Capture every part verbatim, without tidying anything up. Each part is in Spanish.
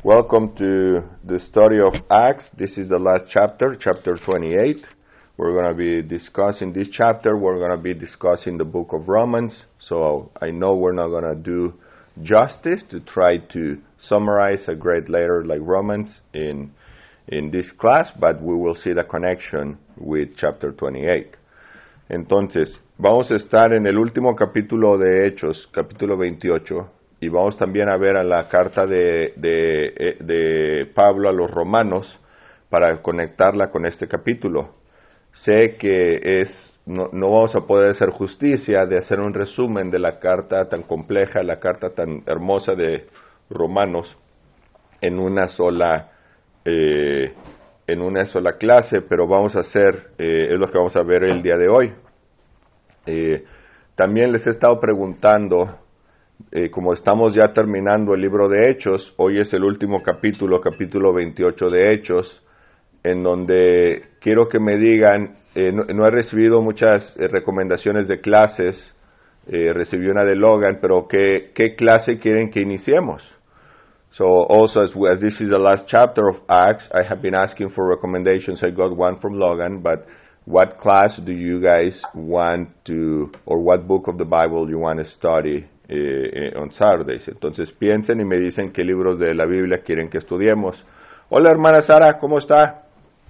Welcome to the study of Acts. This is the last chapter, chapter twenty-eight. We're going to be discussing this chapter. We're going to be discussing the book of Romans. So I know we're not going to do justice to try to summarize a great letter like Romans in in this class, but we will see the connection with chapter twenty-eight. Entonces, vamos a estar en el último capítulo de Hechos, capítulo veintiocho, y vamos también a ver a la carta de, de, de Pablo a los romanos para conectarla con este capítulo. Sé que es no, no vamos a poder hacer justicia de hacer un resumen de la carta tan compleja, la carta tan hermosa de Romanos en una sola eh, en una sola clase, pero vamos a hacer, eh, es lo que vamos a ver el día de hoy. Eh, también les he estado preguntando, eh, como estamos ya terminando el libro de Hechos, hoy es el último capítulo, capítulo veintiocho de Hechos, en donde quiero que me digan, eh, no, no he recibido muchas eh, recomendaciones de clases, eh, recibí una de Logan, pero ¿qué, qué clase quieren que iniciemos? So also, as, as this is the last chapter of Acts, I have been asking for recommendations. I got one from Logan, but what class do you guys want to, or what book of the Bible you want to study eh, on Saturdays? Entonces piensen y me dicen qué libros de la Biblia quieren que estudiemos. Hola hermana Sara, ¿cómo está?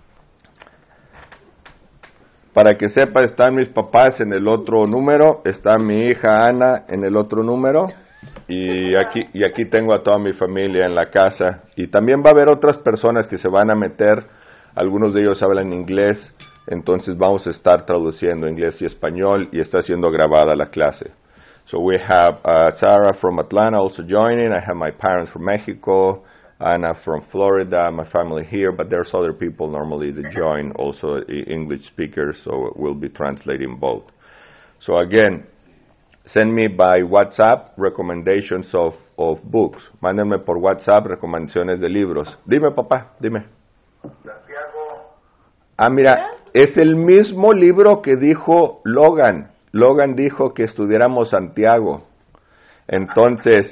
Para que sepa, están mis papás en el otro número, está mi hija Ana en el otro número. Y aquí, y aquí tengo a toda mi familia en la casa. Y también va a haber otras personas que se van a meter. Algunos de ellos hablan inglés. Entonces vamos a estar traduciendo inglés y español. Y está siendo grabada la clase. So we have uh, Sarah from Atlanta also joining. I have my parents from Mexico. Anna from Florida. My family here. But there's other people normally that join. Also English speakers. So we'll be translating both. So again, send me by WhatsApp recommendations of, of books. Mándenme por WhatsApp recomendaciones de libros. Dime, papá, dime. Santiago. Ah, mira, es el mismo libro que dijo Logan. Logan dijo que estudiáramos Santiago. Entonces,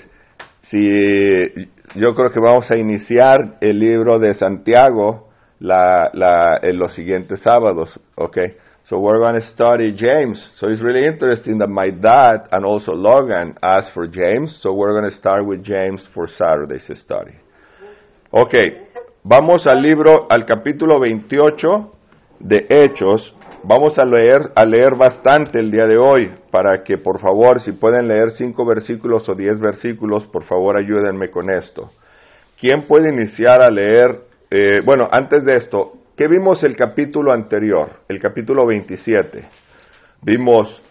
si yo creo que vamos a iniciar el libro de Santiago la, la, en los siguientes sábados, ¿ok? So we're going to study James. So it's really interesting that my dad and also Logan asked for James. So we're going to start with James for Saturday's study. Okay, vamos al libro, al capítulo veintiocho de Hechos. Vamos a leer, a leer bastante el día de hoy, para que por favor, si pueden leer cinco versículos o diez versículos, por favor ayúdenme con esto. ¿Quién puede iniciar a leer? Eh, bueno, antes de esto, ¿qué vimos el capítulo anterior? El capítulo veintisiete. Vimos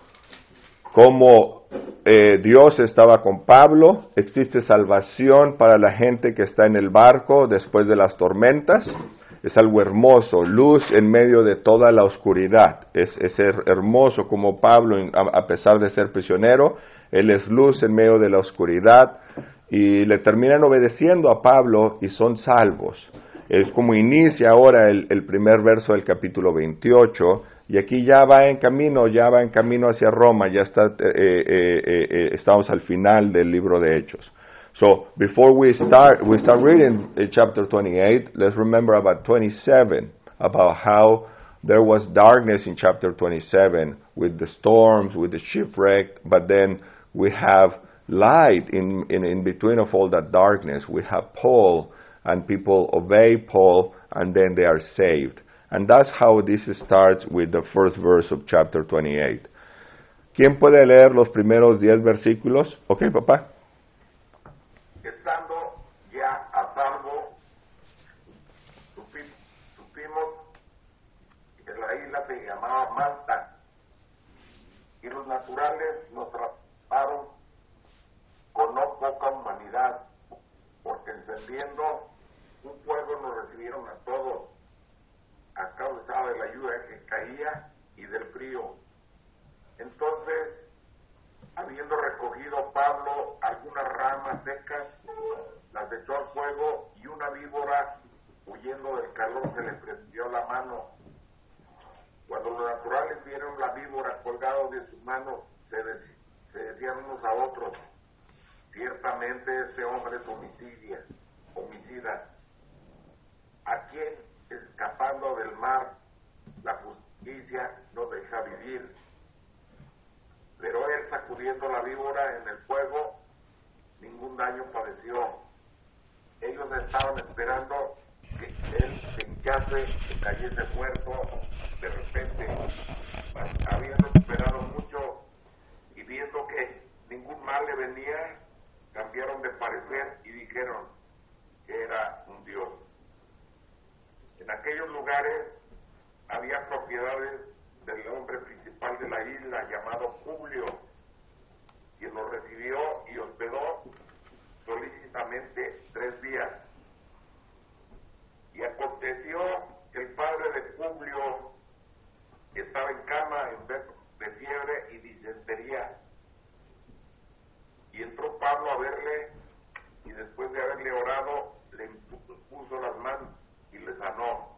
cómo eh, Dios estaba con Pablo, existe salvación para la gente que está en el barco después de las tormentas. Es algo hermoso, luz en medio de toda la oscuridad. Es, es hermoso como Pablo, a, a pesar de ser prisionero, él es luz en medio de la oscuridad y le terminan obedeciendo a Pablo y son salvos. Es como inicia ahora el, el primer verso del capítulo veintiocho, y aquí ya va en camino, ya va en camino hacia Roma, ya está, eh, eh, eh, estamos al final del libro de Hechos. So, before we start, we start reading uh, chapter twenty-eight, let's remember about twenty-seven, about how there was darkness in chapter twenty-seven, with the storms, with the shipwreck, but then we have light in, in, in between of all that darkness. We have Paul, and people obey Paul, and then they are saved. And that's how this starts with the first verse of chapter twenty-eight. ¿Quién puede leer los primeros diez versículos? Ok, papá. Estando ya a salvo, supi, supimos que la isla se llamaba Malta, y los naturales nos trataron con no poca humanidad, porque encendiendo un fuego nos recibieron a todos, a causa de la lluvia que caía y del frío. Entonces, habiendo recogido Pablo algunas ramas secas, las echó al fuego, y una víbora, huyendo del calor, se le prendió la mano. Cuando los naturales vieron la víbora colgada de su mano, se, de, se decían unos a otros: ciertamente este hombre es homicida, homicida homicida, a quien escapando del mar la justicia no deja vivir. Pero él, sacudiendo la víbora en el fuego, ningún daño padeció. Ellos estaban esperando que él se hinchase, que cayese muerto de repente. Habían esperado mucho y viendo que ningún mal le venía, cambiaron de parecer y dijeron que era un dios. En aquellos lugares había propiedades del hombre principal de la isla llamado Publio, quien lo recibió y hospedó solícitamente tres días. Y aconteció que el padre de Publio estaba en cama enfermo de fiebre y disentería. Y entró Pablo a verle, y después de haberle orado, le puso las manos y le sanó.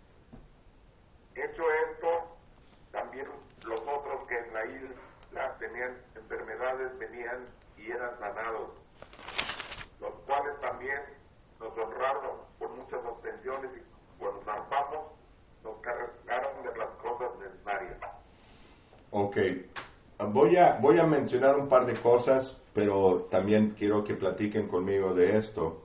Hecho esto, también los otros que en la isla tenían enfermedades venían y eran sanados, los cuales también nos honraron por muchas obtenciones, y cuando zarpamos nos cargaron de las cosas necesarias. Ok, voy a, voy a mencionar un par de cosas, pero también quiero que platiquen conmigo de esto.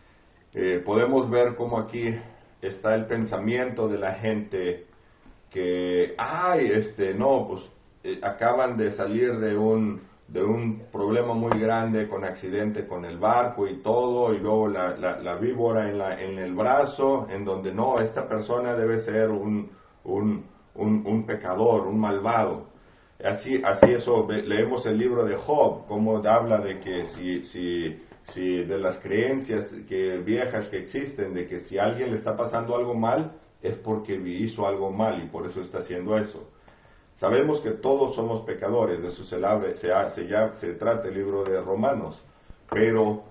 Eh, podemos ver cómo aquí está el pensamiento de la gente que, ay, este, no, pues eh, acaban de salir de un, de un problema muy grande con accidente con el barco y todo, y luego la, la, la víbora en, la, en el brazo, en donde no, esta persona debe ser un, un, un, un pecador, un malvado. Así, así eso, leemos el libro de Job, como habla de que si, si, si de las creencias que, viejas que existen, de que si a alguien le está pasando algo mal, es porque hizo algo mal y por eso está haciendo eso. Sabemos que todos somos pecadores, de eso se, abre, se, se, ya, se trata el libro de Romanos, pero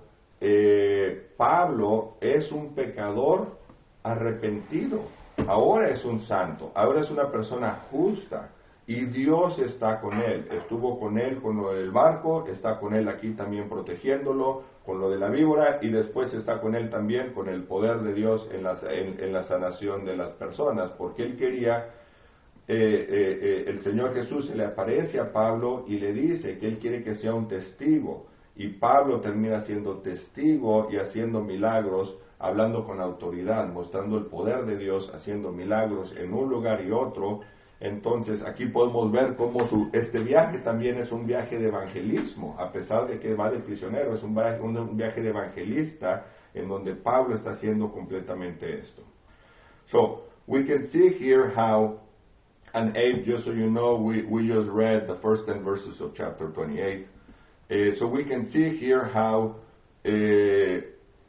eh, Pablo es un pecador arrepentido, ahora es un santo, ahora es una persona justa. Y Dios está con él, estuvo con él con lo del barco, está con él aquí también protegiéndolo, con lo de la víbora, y después está con él también con el poder de Dios en la, en, en la sanación de las personas, porque él quería, eh, eh, eh, el Señor Jesús se le aparece a Pablo y le dice que él quiere que sea un testigo, y Pablo termina siendo testigo y haciendo milagros, hablando con autoridad, mostrando el poder de Dios, haciendo milagros en un lugar y otro. Entonces aquí podemos ver cómo su, este viaje también es un viaje de evangelismo, a pesar de que va de prisionero, es un viaje, un viaje de evangelista en donde Pablo está haciendo completamente esto. So, we can see here how, and Abe, just so you know, we, we just read the first ten verses of chapter twenty-eight, uh, so we can see here how uh,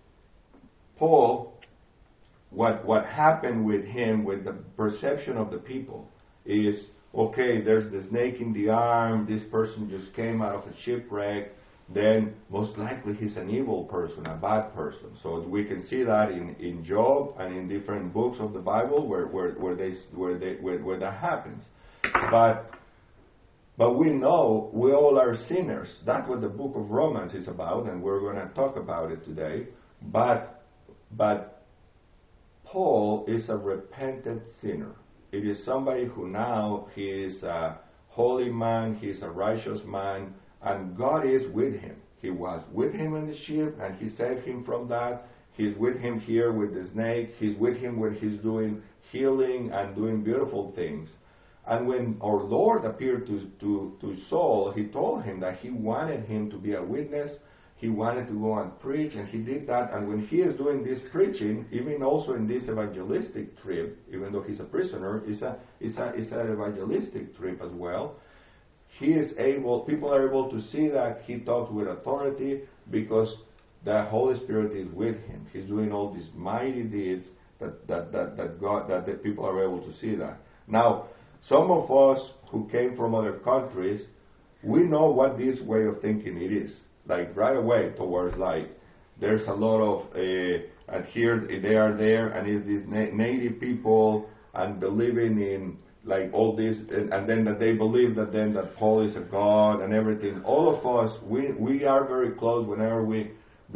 Paul, what, what happened with him, with the perception of the people, is, okay, there's the snake in the arm, this person just came out of a shipwreck, then most likely he's an evil person, a bad person. So we can see that in, in Job and in different books of the Bible where, where, where, they, where, they, where, where that happens. But, but we know we all are sinners. That's what the book of Romans is about, and we're going to talk about it today. But, but Paul is a repentant sinner. It is somebody who now he is a holy man, he is a righteous man, and God is with him. He was with him in the ship, and he saved him from that. He's with him here with the snake. He's with him when he's doing healing and doing beautiful things. And when our Lord appeared to, to, to Saul, he told him that he wanted him to be a witness. He wanted to go and preach, and he did that. And when he is doing this preaching, even also in this evangelistic trip, even though he's a prisoner, it's a it's a it's an evangelistic trip as well. He is able. People are able to see that he talks with authority because the Holy Spirit is with him. He's doing all these mighty deeds that that that, that God that the people are able to see that. Now, some of us who came from other countries, we know what this way of thinking it is. Like right away towards like there's a lot of uh, and here they are there and it's these na- native people and believing in like all this and, and then that they believe that then that Paul is a god and everything. All of us we we are very close whenever we there's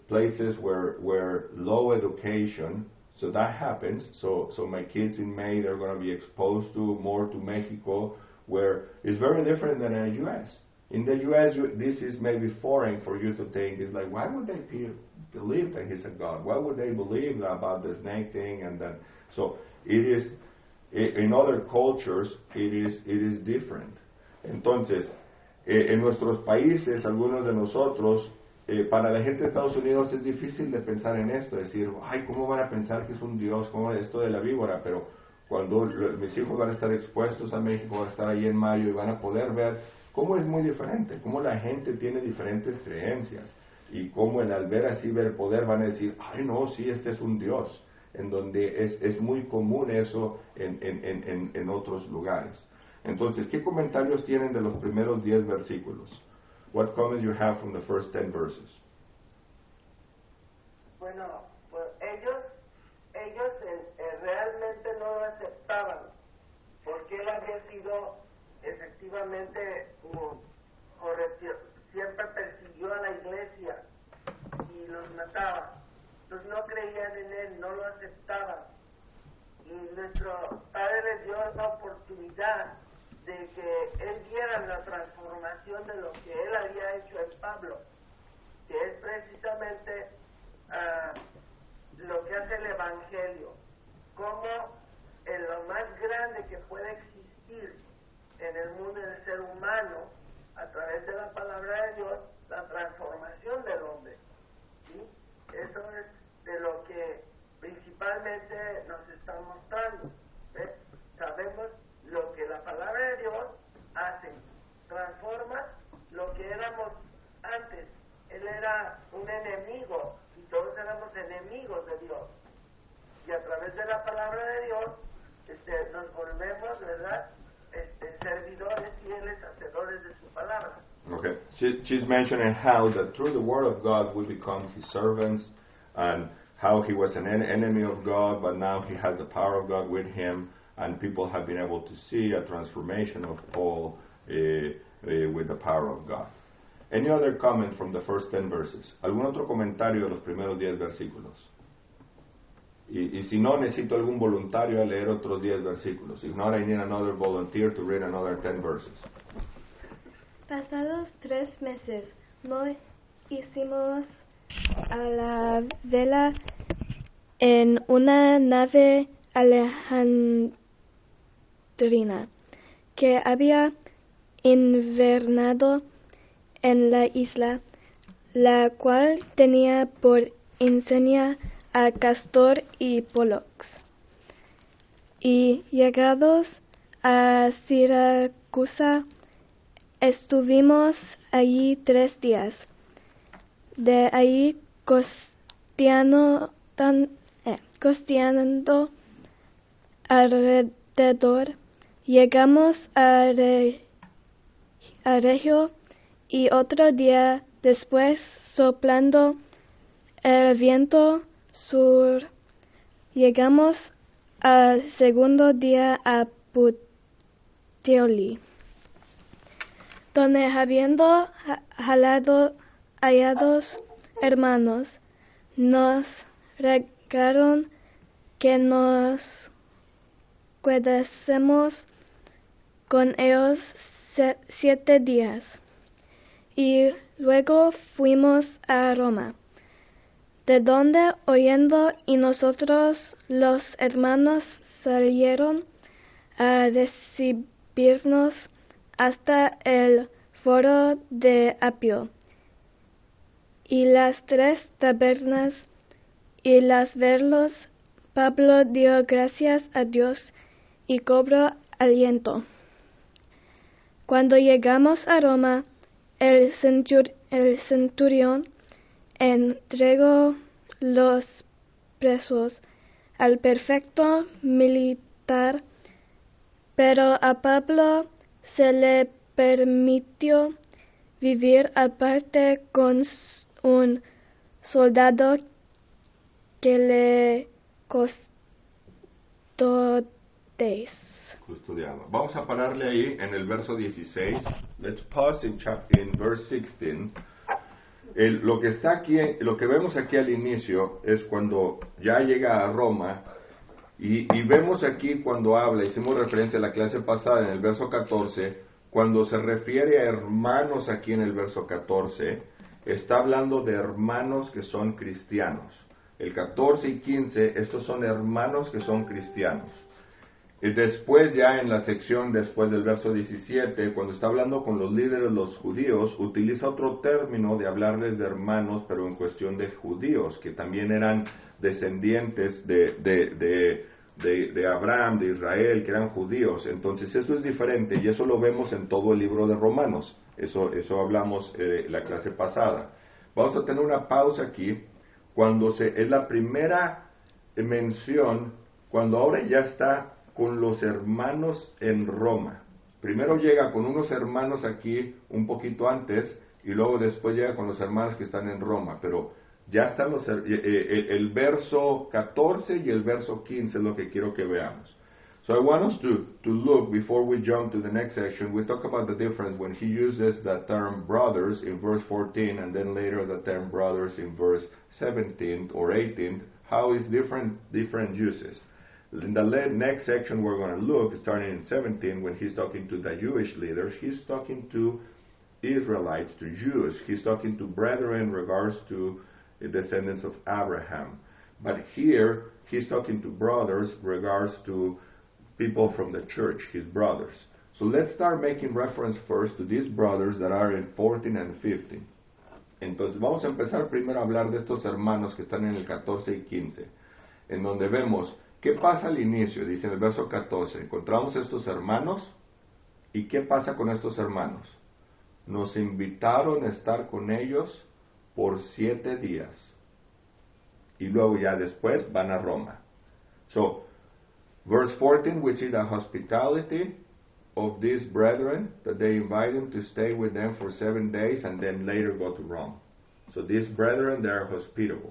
places where where low education, so that happens. So so my kids in May, they're going to be exposed to more to Mexico, where it's very different than in the U S. In the U S, you, this is maybe foreign for you to think. It's like, why would they be, believe that he's a God? Why would they believe about the snake thing? And then, so it is, in other cultures, it is, it is different. Entonces, eh, en nuestros países, algunos de nosotros, eh, para la gente de Estados Unidos es difícil de pensar en esto, decir, ay, ¿cómo van a pensar que es un Dios? ¿Cómo es esto de la víbora? Pero cuando lo, mis hijos van a estar expuestos a México, van a estar ahí en mayo y van a poder ver cómo es muy diferente, cómo la gente tiene diferentes creencias y cómo al ver así, ver el poder, van a decir, ay no, sí, este es un Dios, en donde es, es muy común eso en, en, en, en otros lugares. Entonces, ¿qué comentarios tienen de los primeros diez versículos? What comments you have from the first ten verses? Bueno, pues ellos, ellos eh, eh, realmente no lo aceptaban, porque él había sido efectivamente um, correctio, siempre persiguió a la iglesia y los mataba. Entonces no creían en él, no lo aceptaban. Y nuestro Padre les dio la oportunidad de que él viera la transformación de lo que él había hecho en Pablo, que es precisamente uh, lo que hace el Evangelio, como en lo más grande que puede existir en el mundo del ser humano, a través de la palabra de Dios, la transformación del hombre. ¿Sí? Eso es de lo que principalmente nos está mostrando. ¿Ves? Sabemos lo que la palabra de Dios hace, transforma lo que éramos antes. Él era un enemigo y todos éramos enemigos de Dios. Y a través de la palabra de Dios este, nos volvemos, ¿verdad?, este, servidores fieles, hacedores de su palabra. Okay. She, she's mentioning how that through the Word of God we become His servants, and how He was an en- enemy of God, but now He has the power of God with Him, and people have been able to see a transformation of Paul uh, uh, with the power of God. Any other comment from the first ten verses? ¿Algún otro comentario de los primeros diez versículos? Y, y si no, necesito algún voluntario a leer otros diez versículos. If not, I need another volunteer to read another ten verses. Pasados tres meses, nos hicimos a la vela en una nave alejandrina que había invernado en la isla, la cual tenía por insignia a Castor y Pollux. Y llegados a Siracusa, estuvimos allí tres días. De ahí costeando, tan, eh, costeando alrededor, llegamos a, Re, a Regio, y otro día después, soplando el viento sur, llegamos al segundo día a Puteoli, donde habiendo jalado hallados hermanos, nos rogaron que nos quedásemos con ellos siete días, y luego fuimos a Roma, de donde oyendo y nosotros los hermanos salieron a recibirnos hasta el foro de Apio, y las tres tabernas, y las verlos, Pablo dio gracias a Dios y cobró aliento. Cuando llegamos a Roma, el, centur, el centurión entregó los presos al prefecto militar, pero a Pablo se le permitió vivir aparte con un soldado que le custodiaba. Custodiaba. Vamos a pararle ahí en el verso dieciséis. Let's pause in, chapter, in verse sixteen. el, lo que está aquí, lo que vemos aquí al inicio es cuando ya llega a Roma y, y vemos aquí cuando habla, hicimos referencia a la clase pasada en el verso catorce, cuando se refiere a hermanos aquí en el verso catorce, está hablando de hermanos que son cristianos. El catorce y quince, estos son hermanos que son cristianos. Y después ya en la sección después del verso diecisiete, cuando está hablando con los líderes los judíos, utiliza otro término de hablarles de hermanos, pero en cuestión de judíos, que también eran descendientes de, de, de, de, de Abraham, de Israel, que eran judíos. Entonces eso es diferente y eso lo vemos en todo el libro de Romanos. Eso, eso hablamos eh, la clase pasada. Vamos a tener una pausa aquí, cuando se, es la primera mención, cuando ahora ya está con los hermanos en Roma. Primero llega con unos hermanos aquí un poquito antes y luego después llega con los hermanos que están en Roma, pero ya están los, eh, eh, el verso catorce y el verso quince es lo que quiero que veamos. So I want us to, to look, before we jump to the next section, we talk about the difference when he uses the term brothers in verse fourteen and then later the term brothers in verse seventeen or eighteen, how is different, different uses. In the next section we're going to look, starting in seventeen, when he's talking to the Jewish leaders, he's talking to Israelites, to Jews. He's talking to brethren in regards to the descendants of Abraham. But here, he's talking to brothers in regards to people from the church, his brothers. So let's start making reference first to these brothers that are in fourteen and fifteen. Entonces vamos a empezar primero a hablar de estos hermanos que están en el catorce y quince, en donde vemos ¿qué pasa al inicio? Dice en el verso catorce, encontramos estos hermanos, ¿y qué pasa con estos hermanos? Nos invitaron a estar con ellos por siete días. Y luego ya después van a Roma. So, verse fourteen, we see the hospitality of these brethren, that they invite them to stay with them for seven days and then later go to Rome. So these brethren, they are hospitable.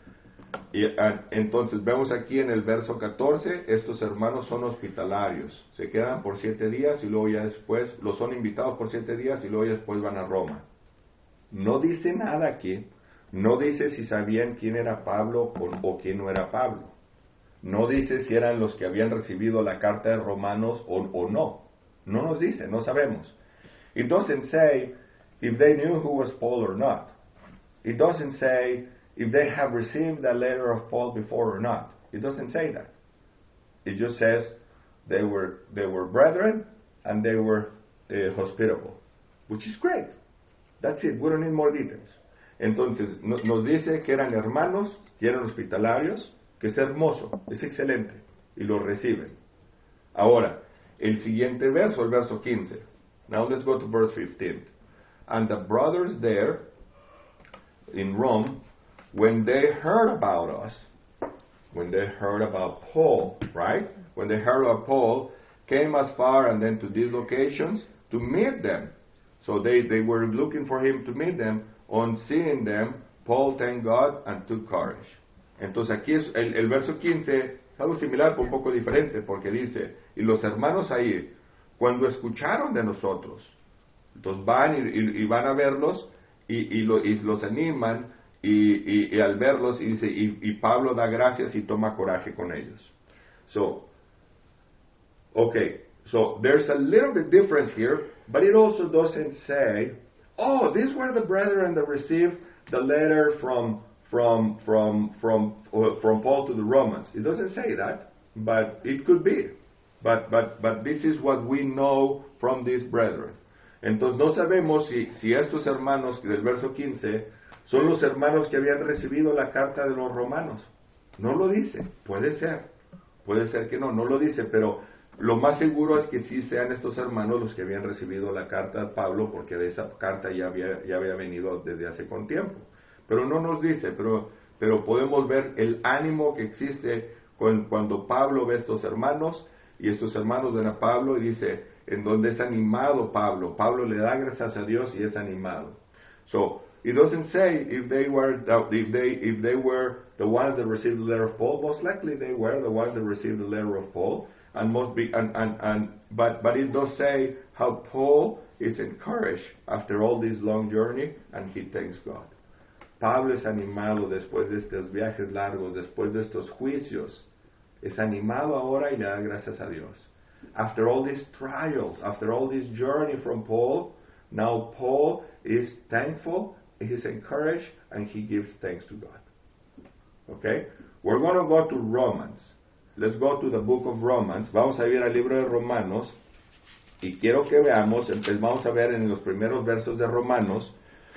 Y uh, entonces vemos aquí en el verso catorce, estos hermanos son hospitalarios, se quedan por siete días y luego ya después, los son invitados por siete días y luego ya después van a Roma. No dice nada aquí, no dice si sabían quién era Pablo o, o quién no era Pablo, no dice si eran los que habían recibido la carta de Romanos o, o no, no nos dice, no sabemos. It doesn't say if they knew who was Paul or not. It doesn't say if they have received the letter of Paul before or not. It doesn't say that. It just says they were they were brethren and they were uh, hospitable, which is great. That's it. We don't need more details. Entonces no, nos dice que eran hermanos y eran hospitalarios, que es hermoso, es excelente, y los reciben. Ahora, el siguiente verso, el verso quince. Now let's go to verse fifteen. And the brothers there in Rome, when they heard about us, when they heard about Paul, right? When they heard about Paul, came as far and then to these locations to meet them. So they, they were looking for him to meet them. On seeing them, Paul thanked God and took courage. Entonces aquí es el, el verso quince, algo similar, pero un poco diferente, porque dice, y los hermanos ahí, cuando escucharon de nosotros, entonces van y, y, y van a verlos y, y, lo, y los animan, y, y, y al verlos, y dice, y, y Pablo da gracias y toma coraje con ellos. So, okay, so there's a little bit difference here, but it also doesn't say, oh, these were the brethren that received the letter from from from from uh, from Paul to the Romans. It doesn't say that, but it could be. But but but this is what we know from these brethren. Entonces no sabemos si si estos hermanos del verso quince son los hermanos que habían recibido la carta de los romanos. No lo dice. Puede ser. Puede ser que no, no lo dice, pero lo más seguro es que sí sean estos hermanos los que habían recibido la carta de Pablo, porque de esa carta ya había, ya había venido desde hace con tiempo. Pero no nos dice, pero, pero podemos ver el ánimo que existe con, cuando Pablo ve a estos hermanos, y estos hermanos ven a Pablo y dice, en donde es animado Pablo. Pablo le da gracias a Dios y es animado. So, it doesn't say if they were if they if they were the ones that received the letter of Paul. Most likely they were the ones that received the letter of Paul. And most be, and, and, and but but it does say how Paul is encouraged after all this long journey, and he thanks God. Pablo es animado después de estos viajes largos, después de estos juicios. Es animado ahora y le da gracias a Dios. After all these trials, after all this journey from Paul, now Paul is thankful, he's encouraged, and he gives thanks to God. Okay? We're going to go to Romans. Let's go to the book of Romans. Vamos a ir al libro de Romanos. Y quiero que veamos, entonces vamos a ver en los primeros versos de Romanos,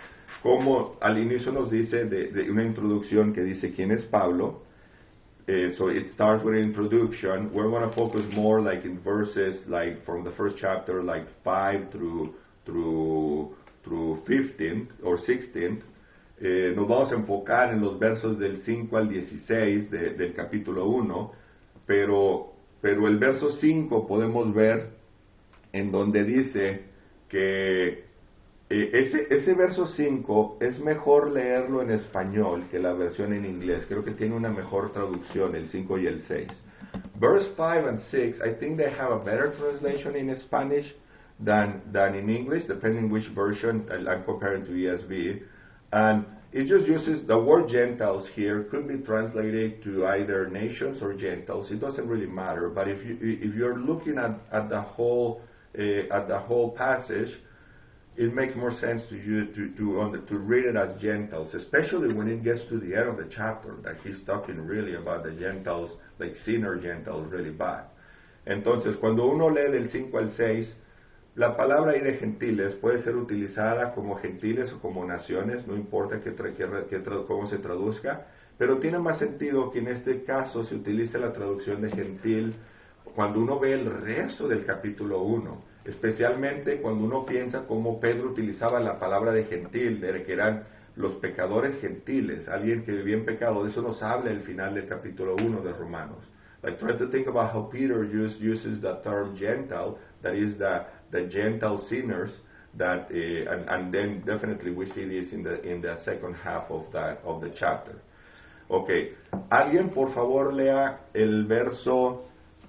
como al inicio nos dice de, de una introducción que dice quién es Pablo. Uh, so it starts with an introduction. We're going to focus more like in verses like from the first chapter, like five through through through fifteen or sixteen. Eh, nos vamos a enfocar en los versos del cinco al dieciséis de, del capítulo uno, pero pero el verso cinco podemos ver en donde dice que Eh, ese, ese verso cinco es mejor leerlo en español que la versión en inglés. Creo que tiene una mejor traducción, el cinco y el seis. Verse five and six, I think they have a better translation in Spanish than, than in English, depending which version. I'm comparing to E S V. And it just uses the word Gentiles here, could be translated to either nations or Gentiles. It doesn't really matter. But if, you, if you're looking at, at, the whole, uh, at the whole passage, it makes more sense to you to to, on the, to read it as Gentiles, especially when it gets to the end of the chapter, that he's talking really about the Gentiles, like sinner Gentiles, really bad. Entonces, cuando uno lee del cinco al seis, la palabra ahí de gentiles puede ser utilizada como gentiles o como naciones, no importa que tra, que, que tra, cómo se traduzca, pero tiene más sentido que en este caso se utilice la traducción de gentil cuando uno ve el resto del capítulo uno. Especialmente cuando uno piensa cómo Pedro utilizaba la palabra de gentil, de que eran los pecadores gentiles, alguien que vivía en pecado. De eso nos habla el final del capítulo uno de Romanos. Like, try to think about how Peter use, uses the term Gentile, that is the, the Gentile sinners, that, uh, and, and then definitely we see this in the, in the second half of, that, of the chapter. Okay, alguien por favor lea el verso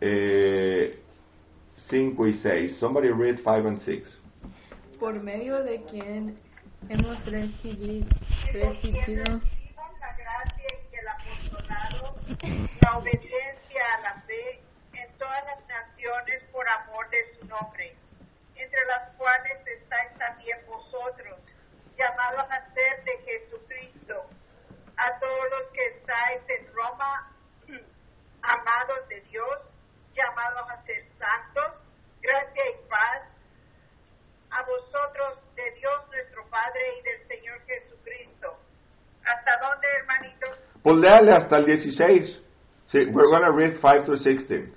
eh, cinco y seis. Somebody read five and six. Por medio de quien hemos recibido, recibido la gracia y el apostolado, la obediencia a la fe en todas las naciones por amor de su nombre, entre las cuales estáis también vosotros, llamados a ser de Jesucristo, a todos los que estáis en Roma, amados de Dios, llamados a ser santos, gracia y paz a vosotros de Dios nuestro Padre y del Señor Jesucristo. ¿Hasta dónde, hermanito? Pues léale hasta el dieciséis. Sí, we're going to read five to sixteen.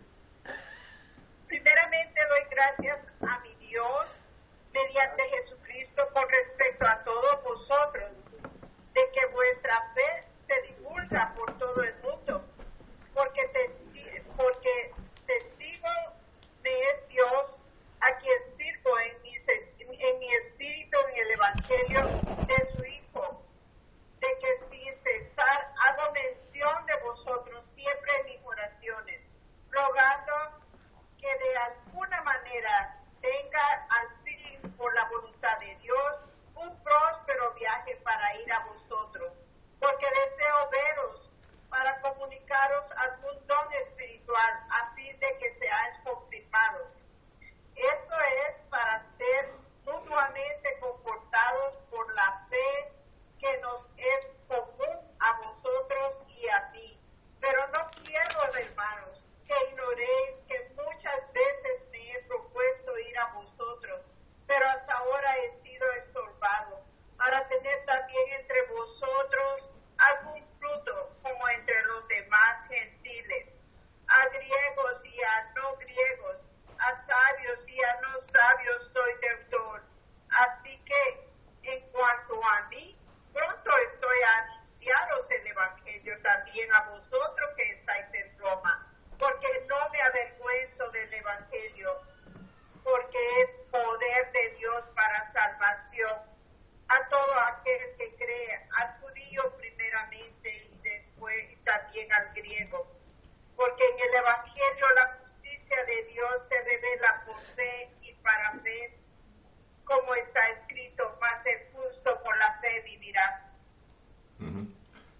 Primeramente doy gracias a mi Dios mediante Jesucristo con respecto a todos vosotros, de que vuestra fe se divulga por todo el mundo, porque te, porque testigo me es Dios, a quien sirvo en mi, en mi espíritu en el Evangelio de su Hijo, de que sin cesar hago mención de vosotros siempre en mis oraciones, rogando que de alguna manera tenga al fin, por la voluntad de Dios, un próspero viaje para ir a vosotros, porque deseo veros para comunicaros algún don espiritual a fin de que seáis confirmados. Esto es para ser mutuamente confortados por la fe que nos es común a vosotros y a mí. Pero no quiero, hermanos, que ignoréis que muchas veces me he propuesto ir a vosotros, pero hasta ahora he sido estorbado, para tener también entre vosotros algún fruto como entre los demás gentiles, a griegos y a no griegos, a sabios y a no sabios soy deudor. Así que, en cuanto a mí, pronto estoy a anunciaros el Evangelio también a vosotros que estáis en Roma, porque no me avergüenzo del Evangelio, porque es poder de Dios para salvación a todo aquel que cree, al judío primeramente y después también al griego, porque en el Evangelio la justicia de Dios se revela por fe y para fe, como está escrito, mas el justo por la fe vivirá.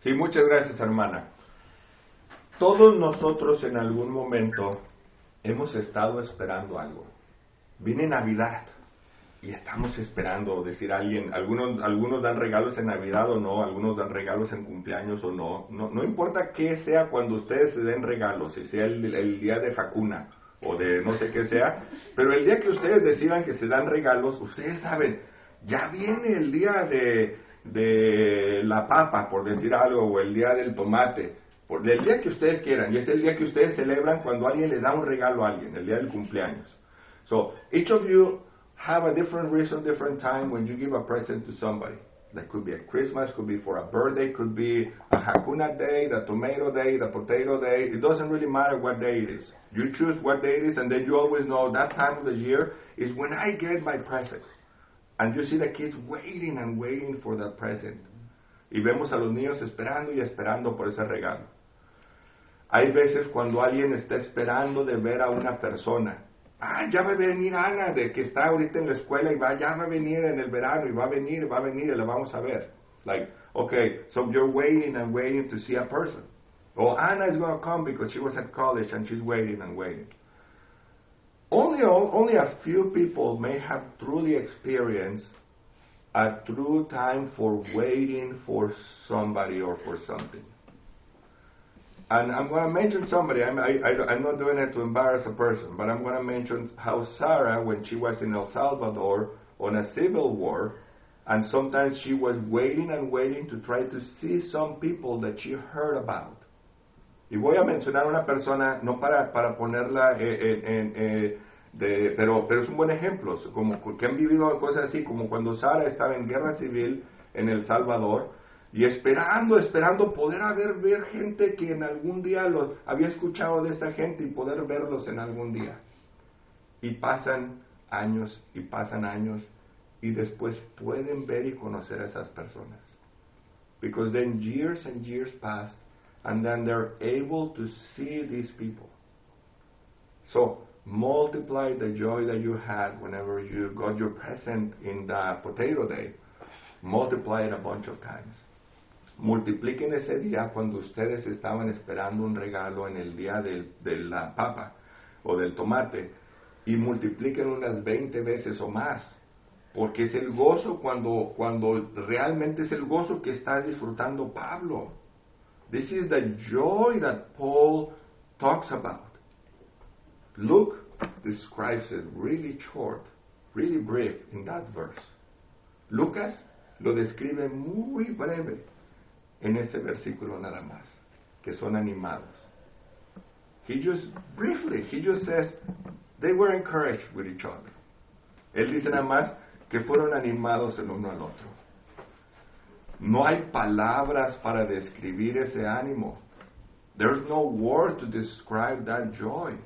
Sí, muchas gracias, hermana. Todos nosotros en algún momento hemos estado esperando algo. Viene Navidad y estamos esperando, decir a alguien, algunos, algunos dan regalos en Navidad o no, algunos dan regalos en cumpleaños o no. No, no importa qué sea cuando ustedes se den regalos, si sea el, el día de Hakuna o de no sé qué sea, pero el día que ustedes decidan que se dan regalos, ustedes saben, ya viene el día de, de la papa, por decir algo, o el día del tomate, por el día que ustedes quieran, y es el día que ustedes celebran cuando alguien le da un regalo a alguien, el día del cumpleaños. So, each of you have a different reason, different time when you give a present to somebody. That could be at Christmas, could be for a birthday, could be a Hakuna day, the tomato day, the potato day. It doesn't really matter what day it is. You choose what day it is, and then you always know that time of the year is when I get my present. And you see the kids waiting and waiting for that present. Y vemos a los niños esperando y esperando por ese regalo. Hay veces cuando alguien está esperando de ver a una persona. Ah, ya va a venir Ana, de que está ahorita en la escuela y va, ya va a venir en el verano y va a venir, va a venir y la vamos a ver. Like, okay, so you're waiting and waiting to see a person. Or Anna is going to come because she was at college and she's waiting and waiting. Only, only a few people may have truly experienced a true time for waiting for somebody or for something. And I'm going to mention somebody. I'm, I, I, I'm not doing it to embarrass a person, but I'm going to mention how Sarah, when she was in El Salvador on a civil war, and sometimes she was waiting and waiting to try to see some people that she heard about. Y voy a mencionar una persona, no para, para ponerla en... en, en de, pero, pero es un buen ejemplo, como que han vivido cosas así, como cuando Sara estaba en guerra civil en El Salvador, y esperando, esperando poder haber ver gente que en algún día los había escuchado de esta gente y poder verlos en algún día. Y pasan años y pasan años y después pueden ver y conocer a esas personas. Because then years and years pass and then they're able to see these people. So, multiply the joy that you had whenever you got your present in the potato day. Multiply it a bunch of times. Multipliquen ese día cuando ustedes estaban esperando un regalo en el día del, de la papa o del tomate y multipliquen unas veinte veces o más, porque es el gozo cuando, cuando realmente es el gozo que está disfrutando Pablo. This is the joy that Paul talks about. Luke describes it really short, really brief in that verse. Lucas lo describe muy breve en ese versículo nada más, que son animados. He just, briefly, he just says, they were encouraged with each other. Él dice nada más que fueron animados el uno al otro. No hay palabras para describir ese ánimo. There's no word to describe that joy.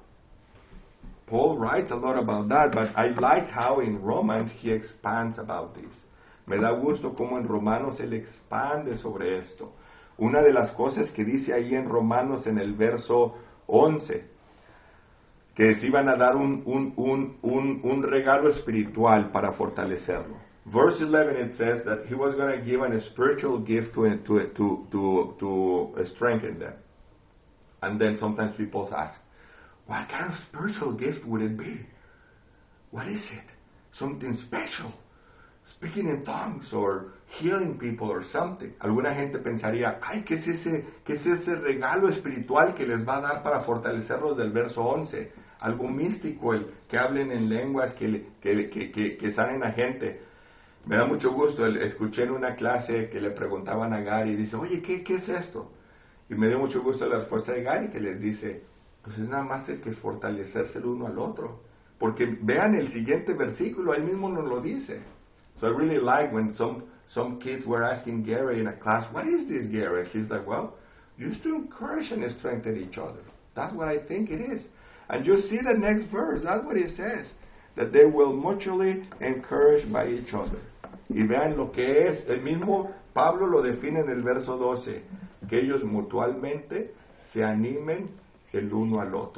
Paul writes a lot about that, but I like how in Romans he expands about this. Me da gusto cómo en Romanos él expande sobre esto. Una de las cosas que dice ahí en Romanos en el verso once, que se iban a dar un, un, un, un, un regalo espiritual para fortalecerlo. Verse eleven, it says that he was going to give an spiritual gift to, to, to, to, to strengthen them. And then sometimes people ask, what kind of spiritual gift would it be? What is it? Something special. Speaking in tongues or healing people or something. Alguna gente pensaría, ay, ¿qué es ese, qué es ese regalo espiritual que les va a dar para fortalecerlos del verso once? Algo místico, el que hablen en lenguas, que, que, que, que, que sanen a gente. Me da mucho gusto, el, escuché en una clase que le preguntaban a Gary y dice, oye, ¿qué, ¿qué es esto? Y me dio mucho gusto la respuesta de Gary que les dice, pues es nada más el que fortalecerse el uno al otro. Porque vean el siguiente versículo, él mismo nos lo dice. So I really like when some, some kids were asking Gary in a class, what is this, Gary? He's like, well, just to encourage and strengthen each other. That's what I think it is. And you see the next verse, that's what it says, that they will mutually encourage by each other. Y vean lo que es, el mismo Pablo lo define en el verso doce, que ellos mutualmente se animen el uno al otro.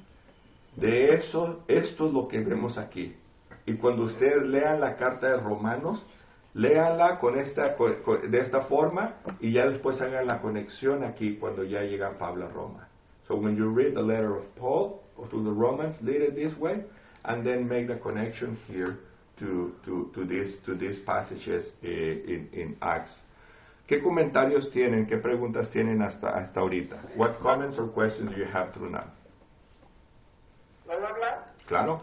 De eso, esto es lo que vemos aquí. Y cuando ustedes lean la carta de Romanos, léanla con esta, con, de esta forma y ya después hagan la conexión aquí cuando ya llega Pablo a Roma. So when you read the letter of Paul to the Romans, read it this way and then make the connection here to, to, to, this, to these passages uh, in, in Acts. ¿Qué comentarios tienen, qué preguntas tienen hasta, hasta ahorita? What comments or questions do you have through now? ¿Puedo hablar? Claro.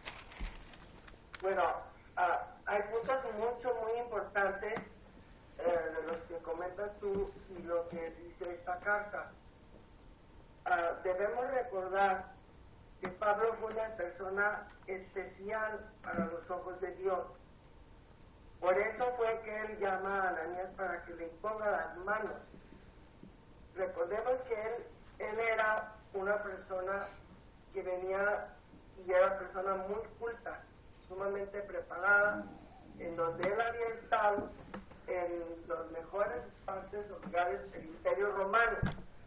Bueno, uh, hay puntos mucho, muy importantes eh, de los que comentas tú y lo que dice esta carta. Uh, debemos recordar que Pablo fue una persona especial para los ojos de Dios. Por eso fue que él llama a Ananías para que le imponga las manos. Recordemos que él, él era una persona que venía y era persona muy culta, sumamente preparada, en donde él había estado en los mejores partes o lugares del Imperio Romano.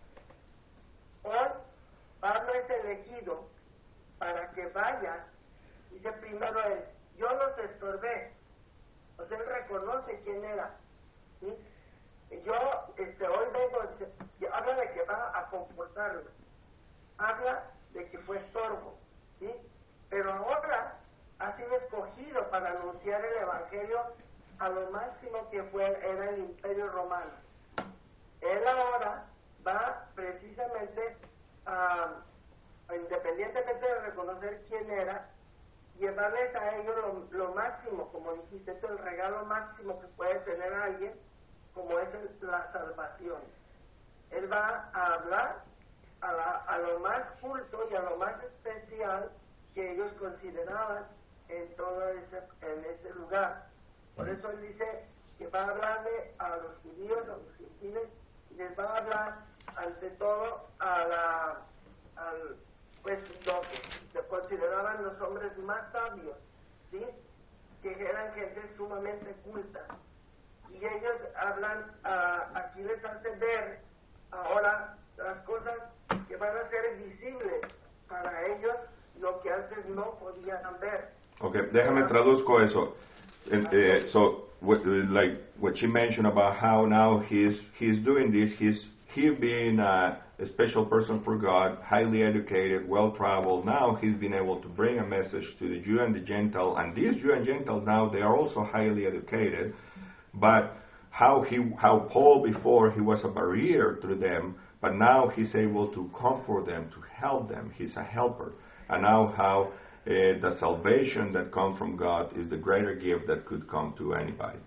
Hoy Pablo es elegido para que vaya, dice primero él, yo los estorbé. O sea, él reconoce quién era. ¿Sí? Yo este, hoy vengo, habla de que va a comportarlo, habla de que fue estorbo, ¿sí? Pero ahora ha sido escogido para anunciar el Evangelio a lo máximo que fue, era el Imperio Romano. Él ahora va precisamente a, a independientemente de reconocer quién era, llevarles a ellos lo, lo máximo, como dijiste, es el regalo máximo que puede tener alguien, como es el, la salvación. Él va a hablar a, la, a lo más culto y a lo más especial que ellos consideraban en todo ese, en ese lugar. Por eso él dice que va a hablarle a los judíos, a los gentiles, y les va a hablar ante todo a la, al pues lo que se consideraban los hombres más sabios, ¿sí? Que eran gente sumamente culta. Y ellos hablan, uh, aquí les hace ver ahora las cosas que van a ser visibles para ellos, lo que antes no podían ver. Okay, déjame traduzco eso. And, uh, so, what, like what she mentioned about how now he's he's doing this, he's he being a, a special person for God, highly educated, well-traveled. Now he's been able to bring a message to the Jew and the Gentile, and these Jew and Gentiles now they are also highly educated. But how he, how Paul before he was a barrier to them, but now he's able to comfort them, to help them. He's a helper, and now how uh, the salvation that comes from God is the greater gift that could come to anybody.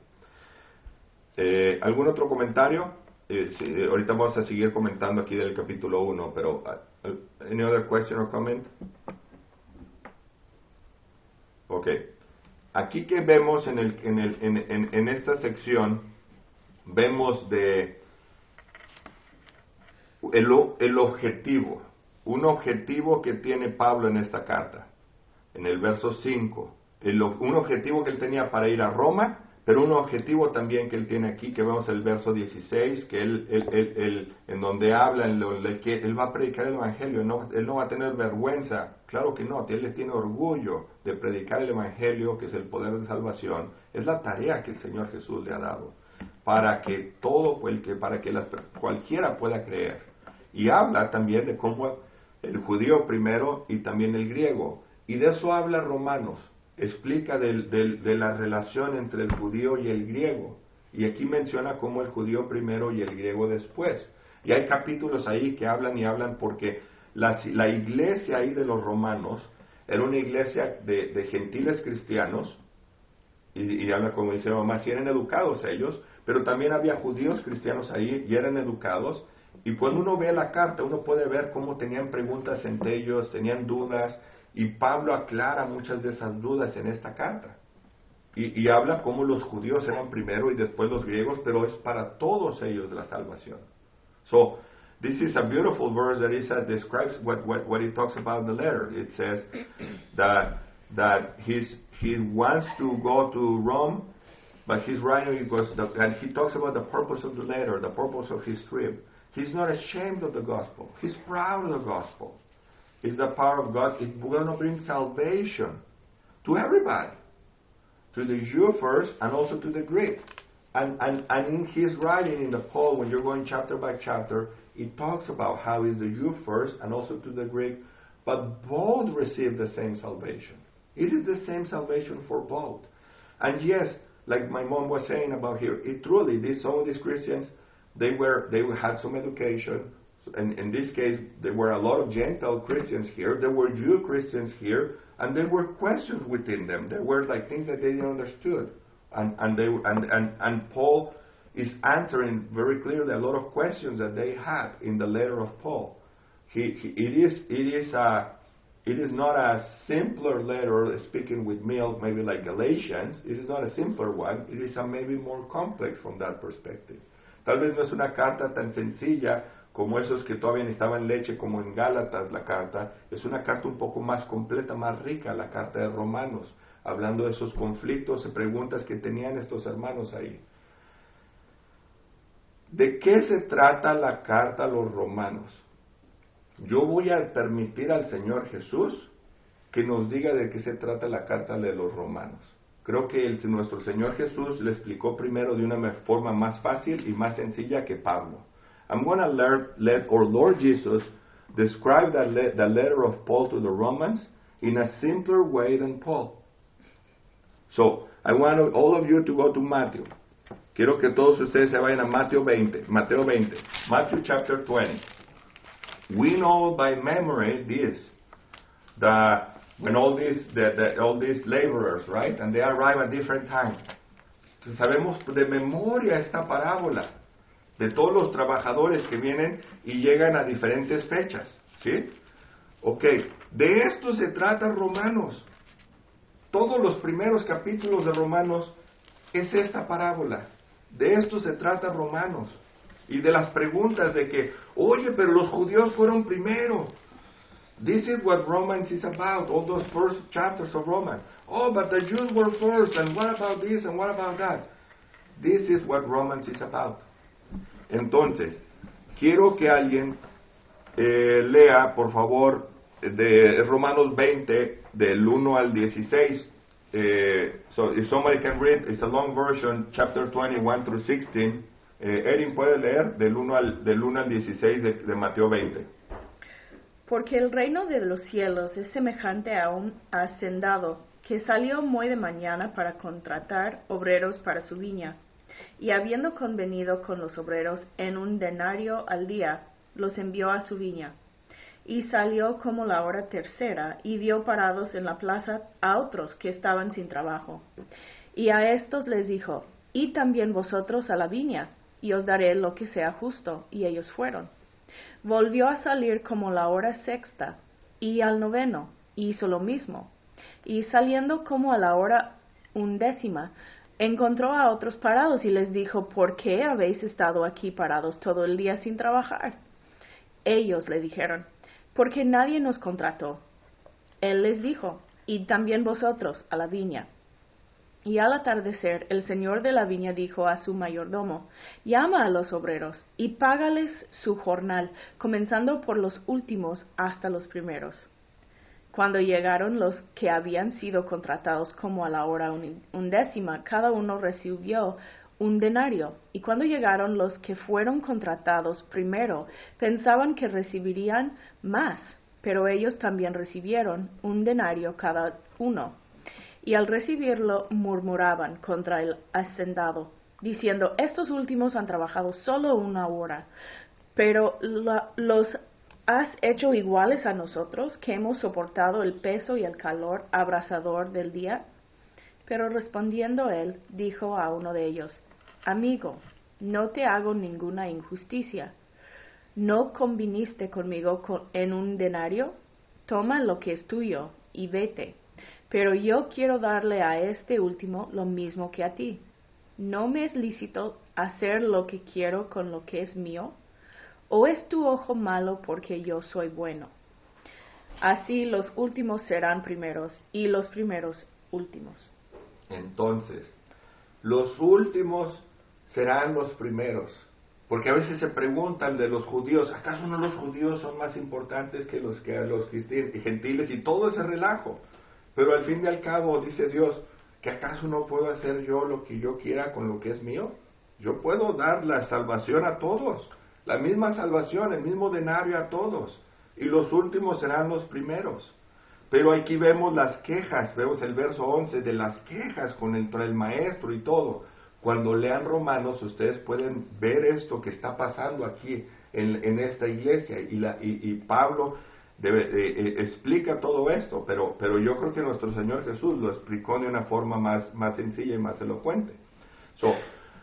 Eh, ¿Algún otro comentario? Eh, sí, ahorita vamos a seguir comentando aquí del capítulo uno, pero uh, any other question or comment? Okay. Aquí que vemos en, el, en, el, en, en, en esta sección, vemos de el, el objetivo, un objetivo que tiene Pablo en esta carta, en el verso cinco, el, un objetivo que él tenía para ir a Roma, pero un objetivo también que él tiene aquí, que vemos el verso dieciséis, que él, él, él, él en donde habla, en lo, en que él va a predicar el Evangelio, no, él no va a tener vergüenza, claro que no, él tiene orgullo de predicar el Evangelio, que es el poder de salvación, es la tarea que el Señor Jesús le ha dado, para que todo, el que, para que las, cualquiera pueda creer. Y habla también de cómo el judío primero y también el griego, y de eso habla Romanos. Explica del, del, de la relación entre el judío y el griego. Y aquí menciona cómo el judío primero y el griego después. Y hay capítulos ahí que hablan y hablan porque la, la iglesia ahí de los romanos era una iglesia de, de gentiles cristianos. Y, y habla como dice mamá, si eran educados ellos, pero también había judíos cristianos ahí y eran educados. Y cuando uno ve la carta, uno puede ver cómo tenían preguntas entre ellos, tenían dudas. Y Pablo aclara muchas de esas dudas en esta carta. Y, y habla cómo los judíos eran primero y después los griegos, pero es para todos ellos la salvación. So, this is a beautiful verse that is, uh, describes what, what, what he talks about in the letter. It says that, that he's, he wants to go to Rome, but he's writing because the, and he talks about the purpose of the letter, the purpose of his trip. He's not ashamed of the gospel. He's proud of the gospel. It's the power of God. It's going to bring salvation to everybody. to the Jew first and also to the Greek. And, and, and in his writing in the Paul, when you're going chapter by chapter, it talks about how is the Jew first and also to the Greek, but both receive the same salvation. It is the same salvation for both. And yes, like my mom was saying about here, it truly, these, some of these Christians, they were they had some education. And in this case, there were a lot of Gentile Christians here. There were Jew Christians here, and there were questions within them. There were like things that they didn't understood, and and they and and, and Paul is answering very clearly a lot of questions that they had in the letter of Paul. He, he it is it is a it is not a simpler letter speaking with milk, maybe like Galatians. It is not a simpler one. It is a maybe more complex from that perspective. Tal vez no es una carta tan sencilla como esos que todavía necesitaban leche, como en Gálatas la carta. Es una carta un poco más completa, más rica, la carta de Romanos, hablando de esos conflictos y preguntas que tenían estos hermanos ahí. ¿De qué se trata la carta a los romanos? Yo voy a permitir al Señor Jesús que nos diga de qué se trata la carta de los romanos. Creo que el, nuestro Señor Jesús le explicó primero de una forma más fácil y más sencilla que Pablo. I'm going to let, let our Lord Jesus describe that le, the letter of Paul to the Romans in a simpler way than Paul. So, I want all of you to go to Matthew. Quiero que todos ustedes se vayan a Mateo veinte. Mateo veinte. Matthew chapter twenty. We know by memory this, that when all these, the, the, all these laborers, right, and they arrive at different times. Sabemos de memoria esta parábola de todos los trabajadores que vienen y llegan a diferentes fechas, ¿sí? Ok, de esto se trata Romanos. Todos los primeros capítulos de Romanos es esta parábola. De esto se trata Romanos. Y de las preguntas de que, oye, pero los judíos fueron primero. This is what Romans is about, all those first chapters of Romans. Oh, but the Jews were first, and what about this, and what about that? This is what Romans is about. Entonces, quiero que alguien eh, lea, por favor, de Romanos veinte, del uno al dieciséis. Eh, so, if somebody can read, it's a long version, chapter twenty-one through sixteen. Eh, Erin puede leer del uno al, del uno al dieciséis de, de Mateo veinte. Porque el reino de los cielos es semejante a un hacendado que salió muy de mañana para contratar obreros para su viña. Y habiendo convenido con los obreros en un denario al día, los envió a su viña. Y salió como la hora tercera, y vio parados en la plaza a otros que estaban sin trabajo. Y a estos les dijo, id también vosotros a la viña, y os daré lo que sea justo. Y ellos fueron. Volvió a salir como la hora sexta, y al noveno, hizo lo mismo. Y saliendo como a la hora undécima, encontró a otros parados y les dijo, ¿por qué habéis estado aquí parados todo el día sin trabajar? Ellos le dijeron, porque nadie nos contrató. Él les dijo, id también vosotros a la viña. Y al atardecer, el señor de la viña dijo a su mayordomo, llama a los obreros y págales su jornal, comenzando por los últimos hasta los primeros. Cuando llegaron los que habían sido contratados como a la hora undécima, cada uno recibió un denario. Y cuando llegaron los que fueron contratados primero, pensaban que recibirían más, pero ellos también recibieron un denario cada uno. Y al recibirlo murmuraban contra el hacendado, diciendo, estos últimos han trabajado solo una hora, pero la, los has hecho iguales a nosotros, que hemos soportado el peso y el calor abrasador del día. Pero respondiendo él, dijo a uno de ellos, amigo, no te hago ninguna injusticia. ¿No conviniste conmigo con, en un denario? Toma lo que es tuyo y vete. Pero yo quiero darle a este último lo mismo que a ti. ¿No me es lícito hacer lo que quiero con lo que es mío? ¿O es tu ojo malo porque yo soy bueno? Así los últimos serán primeros y los primeros últimos. Entonces, los últimos serán los primeros. Porque a veces se preguntan de los judíos, ¿acaso no los judíos son más importantes que los, que los gentiles y todo ese relajo? Pero al fin y al cabo, dice Dios, ¿Que acaso no puedo hacer yo lo que yo quiera con lo que es mío? Yo puedo dar la salvación a todos, la misma salvación, el mismo denario a todos, y los últimos serán los primeros. Pero aquí vemos las quejas, vemos el verso once de las quejas contra el maestro y todo. Cuando lean Romanos, ustedes pueden ver esto que está pasando aquí en, en esta iglesia, y, la, y, y Pablo debe, eh, eh, explica todo esto, pero, pero yo creo que nuestro Señor Jesús lo explicó de una forma más, más sencilla y más elocuente. So,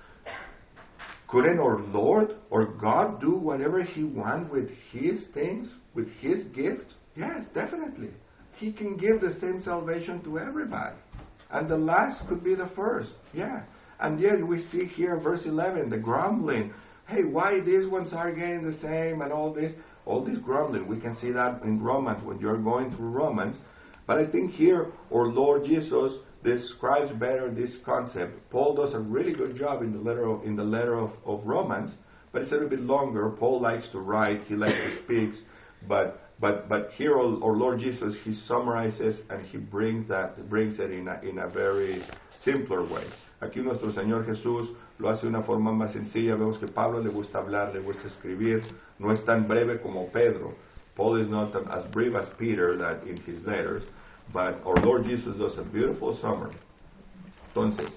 couldn't our Lord or God do whatever He wants with His things, with His gifts? Yes, definitely. He can give the same salvation to everybody. And the last could be the first. Yeah. And yet we see here in verse eleven, the grumbling. Hey, why these ones are getting the same and all this? All this grumbling. We can see that in Romans when you're going through Romans. But I think here our Lord Jesus describes better this concept. Paul does a really good job in the letter of, in the letter of, of Romans, but it's a little bit longer. Paul likes to write, he likes to speak, but but but here our, our Lord Jesus, he summarizes and he brings that brings it in a, in a very simpler way. Aquí nuestro Señor Jesús lo hace de una forma más sencilla. Vemos que Pablo le gusta hablar, le gusta escribir, no es tan breve como Pedro. Paul is not as brief as Peter that in his letters, but our Lord Jesus does a beautiful summary. Entonces,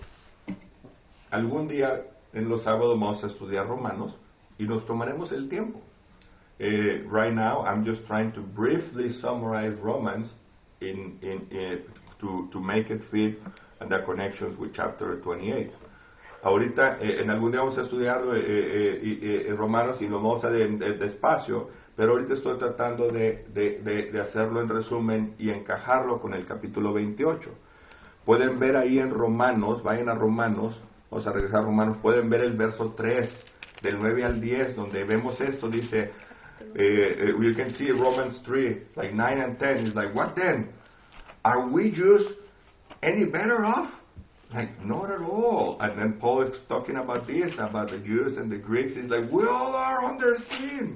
algún día en los sábados vamos a estudiar Romanos y nos tomaremos el tiempo. Uh, right now, I'm just trying to briefly summarize Romans in, in, in to, to make it fit and the connections with chapter twenty-eight. Ahorita, eh, en algún día vamos a estudiar eh, eh, eh, Romanos y lo vamos a de, de, despacio, pero ahorita estoy tratando de, de, de, de hacerlo en resumen y encajarlo con el capítulo veintiocho. Pueden ver ahí en Romanos, vayan a Romanos, vamos a regresar a Romanos, pueden ver el verso tres, del nueve al diez, donde vemos esto, dice, eh, you can see Romans three, like nine and ten, it's like, what then? Are we Jews any better off? Like, not at all. And then Paul is talking about this, about the Jews and the Greeks. He's like, we all are under sin.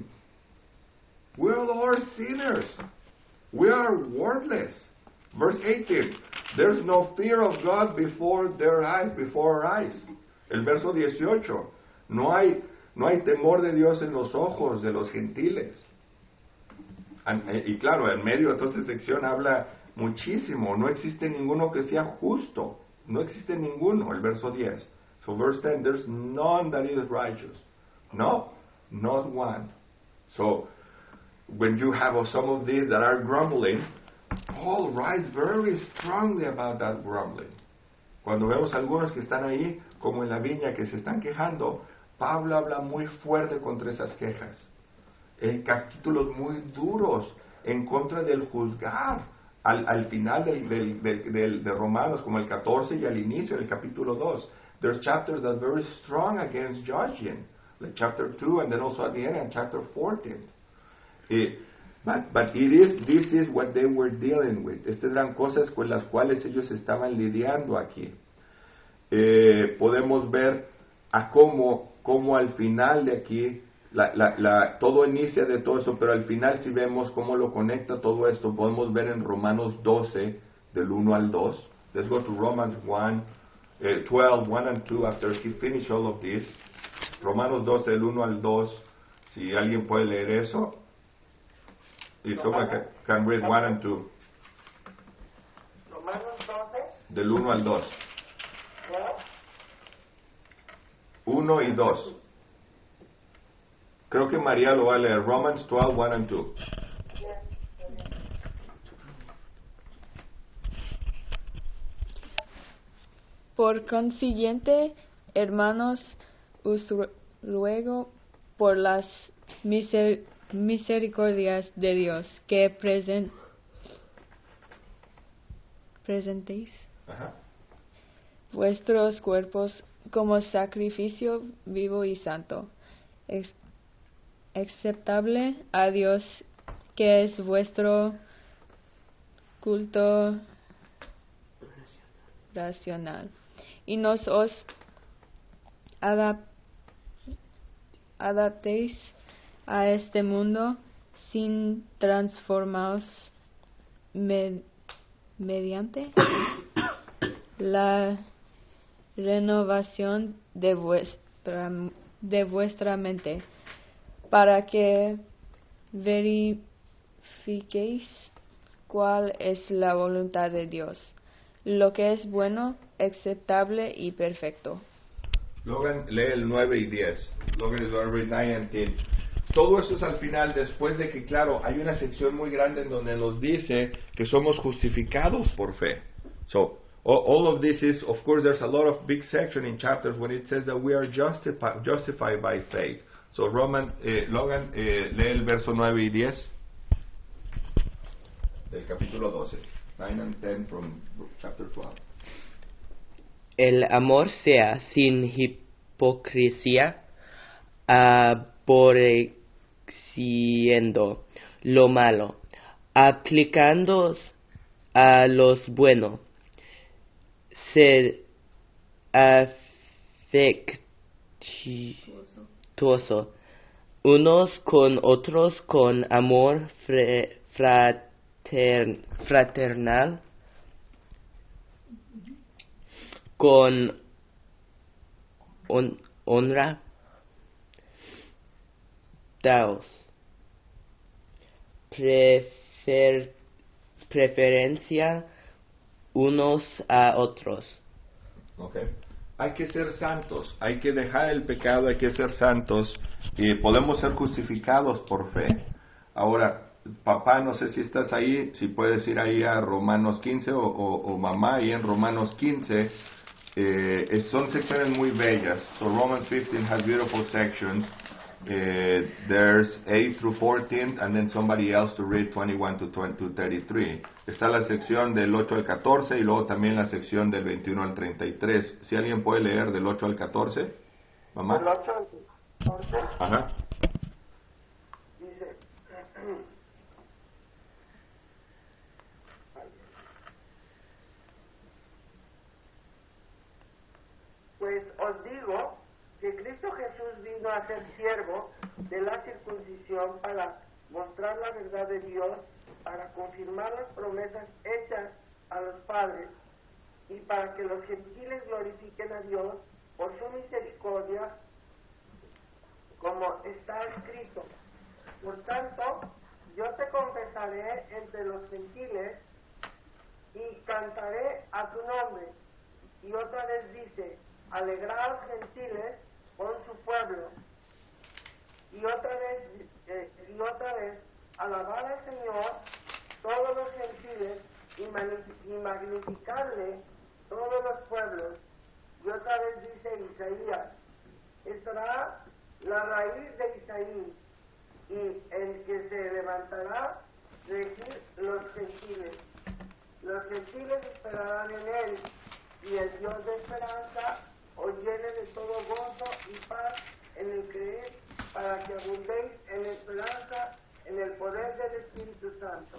We all are sinners. We are worthless. Verse eighteen, there's no fear of God before their eyes, before our eyes. El verso dieciocho, no hay, no hay temor de Dios en los ojos de los gentiles. And, y claro, en medio de toda esta sección habla muchísimo. No existe ninguno que sea justo. No existe ninguno, el verso diez. So verse ten, there's none that is righteous. No, not one. So, when you have some of these that are grumbling, Paul writes very strongly about that grumbling. Cuando vemos algunos que están ahí, como en la viña, que se están quejando, Pablo habla muy fuerte contra esas quejas. En capítulos muy duros, en contra del juzgar. Al, al final del, del, del, del, de Romanos, como el catorce y al inicio del capítulo dos, there's chapters that are very strong against judging, like chapter two, and then also at the end, and chapter fourteen. Eh, but, but it is, this is what they were dealing with. Estas eran cosas con las cuales ellos estaban lidiando aquí. Eh, podemos ver a cómo, cómo al final de aquí, La, la, la, todo inicia de todo eso, pero al final si vemos cómo lo conecta todo esto, podemos ver en Romanos doce, del uno al dos. Let's go to Romans one, uh, twelve, one and two, after he finished all of this. Romanos doce, del uno al dos, si alguien puede leer eso. If someone can, can read one and two. Romanos doce. Del uno al dos. uno y dos. Creo que María lo va a leer. Romans twelve, one and two. Por consiguiente, hermanos, os ruego por las miser- misericordias de Dios que presen- presentéis Ajá. vuestros cuerpos como sacrificio vivo y santo, ex- aceptable a Dios, que es vuestro culto racional. Y no os adap- adaptéis a este mundo, sin transformaos med- mediante la renovación de vuestra, de vuestra mente, para que verifiquéis cuál es la voluntad de Dios, lo que es bueno, aceptable y perfecto. Logan lee el nueve y diez. Logan is going to read nine and ten. Todo eso es al final, después de que, claro, hay una sección muy grande en donde nos dice que somos justificados por fe. So, all, all of this is, of course, there's a lot of big section in chapters when it says that we are justified, justified by faith. So, Roman, eh, Logan, eh, lee el verso nueve y diez del capítulo doce. nine and ten from chapter twelve. El amor sea sin hipocresía, aborreciendo lo malo, aplicando a los buenos, ser afectuoso unos con otros con amor fre- frater- fraternal, con hon- honra, daos, prefer- preferencia unos a otros. Okay. Hay que ser santos, hay que dejar el pecado, hay que ser santos y podemos ser justificados por fe. Ahora, papá, no sé si estás ahí, si puedes ir ahí a Romanos quince o, o, o mamá, ahí en Romanos quince. Eh, son secciones muy bellas. So Romans fifteen has beautiful sections. Uh, there's eight through fourteen, and then somebody else to read twenty-one to thirty-three. Está la sección del ocho al catorce y luego también la sección del veintiuno al treinta y tres. Si alguien puede leer del ocho al catorce, mamá. Del ocho al catorce. Ajá. Dice, pues os digo que Cristo Jesús vino a ser siervo de la circuncisión para mostrar la verdad de Dios, para confirmar las promesas hechas a los padres y para que los gentiles glorifiquen a Dios por su misericordia, como está escrito. Por tanto, yo te confesaré entre los gentiles y cantaré a tu nombre. Y otra vez dice, alegraos gentiles con su pueblo. Y otra vez, eh, y otra vez, alabar al Señor todos los gentiles y, magnific- y magnificarle todos los pueblos. Y otra vez dice Isaías, estará la raíz de Isaí y el que se levantará regir los gentiles. Los gentiles esperarán en él y el Dios de esperanza os llene de todo gozo y paz en el creer, para que abundéis en esperanza en el poder del Espíritu Santo.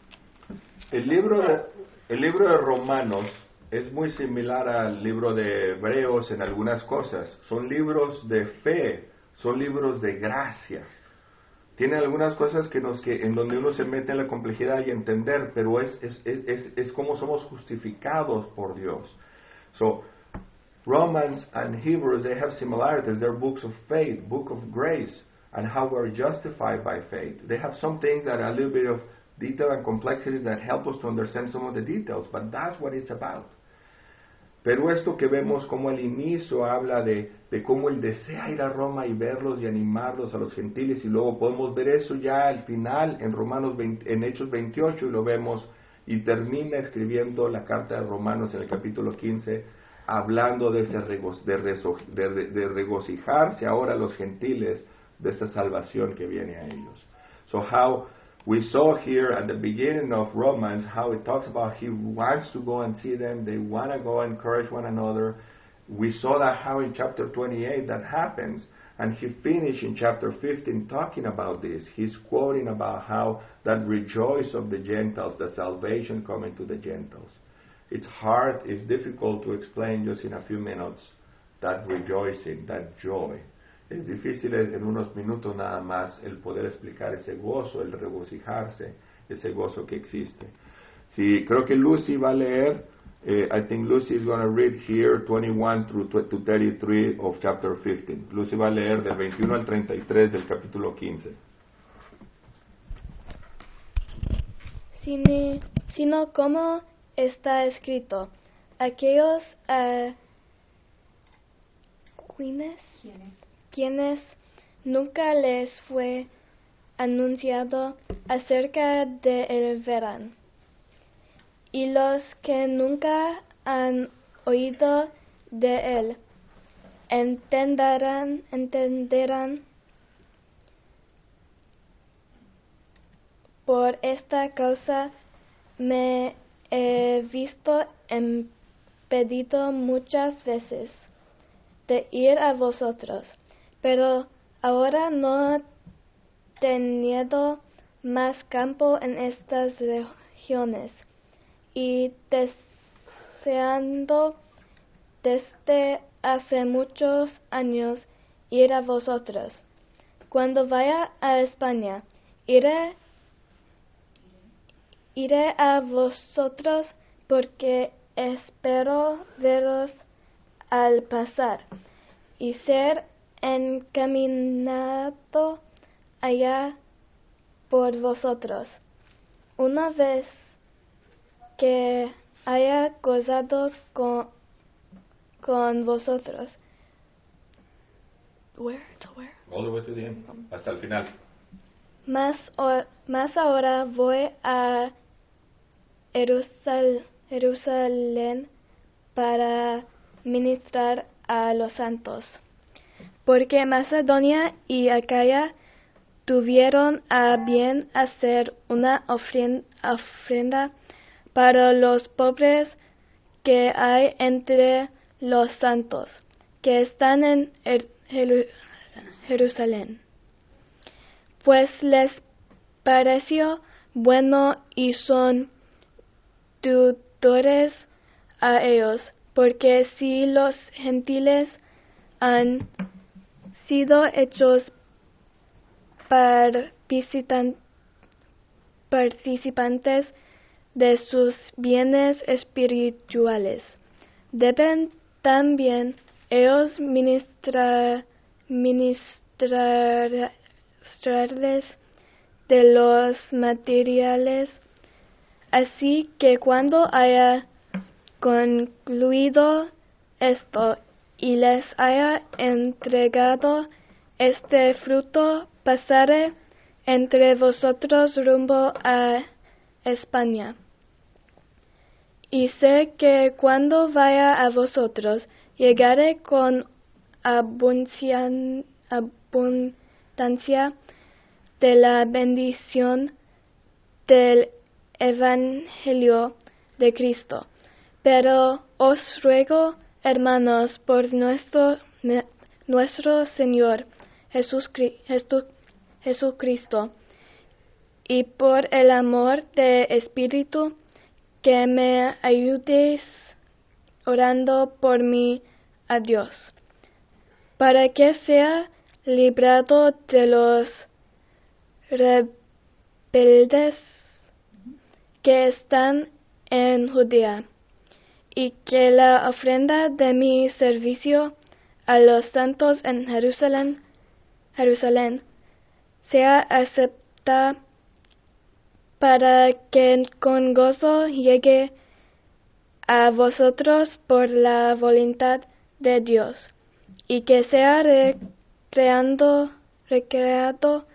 El libro de, el libro de Romanos es muy similar al libro de Hebreos en algunas cosas. Son libros de fe, son libros de gracia. Tiene algunas cosas que nos que en donde uno se mete en la complejidad y entender, pero es es es es, es como somos justificados por Dios. So Romans and Hebrews, they have similarities. They're books of faith, book of grace, and how we're justified by faith. They have some things that are a little bit of detail and complexities that help us to understand some of the details, but that's what it's about. Pero esto que vemos como el inicio habla de, de cómo él desea ir a Roma y verlos y animarlos a los gentiles, y luego podemos ver eso ya al final en Romanos veinte, en Hechos veintiocho, y lo vemos y termina escribiendo la carta de Romanos en el capítulo quince, hablando de, ese rego, de, reso, de, de, de regocijarse ahora los gentiles de esa salvación que viene a ellos. So how we saw here at the beginning of Romans how it talks about he wants to go and see them, they want to go and encourage one another. We saw that how in chapter twenty-eight that happens, and he finished in chapter fifteen talking about this. He's quoting about how that rejoice of the Gentiles, the salvation coming to the Gentiles. It's hard, it's difficult to explain just in a few minutes that rejoicing, that joy. Es difícil en unos minutos nada más el poder explicar ese gozo, el regocijarse, ese gozo que existe. Sí, creo que Lucy va a leer Uh, I think Lucy is going to read here twenty-one through to thirty-three of chapter fifteen. Lucy va a leer del veintiuno al treinta y tres del capítulo quince. Sino, sino como está escrito, aquellos uh, quienes, quienes nunca les fue anunciado acerca del verano, y los que nunca han oído de él entenderán, entenderán por esta causa me he visto impedido muchas veces de ir a vosotros, pero ahora no teniendo más campo en estas regiones, y deseando desde hace muchos años ir a vosotros. Cuando vaya a España, iré, iré a vosotros, porque espero veros al pasar y ser encaminado allá por vosotros. Una vez que haya gozado con, con vosotros. Where to where? All the way to the end, hasta el final. Más, o, más ahora voy a Jerusal, Jerusalén para ministrar a los santos, porque Macedonia y Acaya tuvieron a bien hacer una ofrenda, ofrenda para los pobres que hay entre los santos que están en Jerusalén, pues les pareció bueno y son tutores a ellos, porque si los gentiles han sido hechos participantes de sus bienes espirituales, deben también ellos ministrar, ministrarles de los materiales. Así que cuando haya concluido esto y les haya entregado este fruto, pasaré entre vosotros rumbo a España. Y sé que cuando vaya a vosotros, llegaré con abundancia, abundancia de la bendición del Evangelio de Cristo. Pero os ruego, hermanos, por nuestro, nuestro Señor Jesucristo, y por el amor del Espíritu, que me ayudéis orando por mí a Dios, para que sea librado de los rebeldes que están en Judea, y que la ofrenda de mi servicio a los santos en Jerusalén, Jerusalén sea aceptada, para que con gozo llegue a vosotros por la voluntad de Dios, y que sea recreando, recreado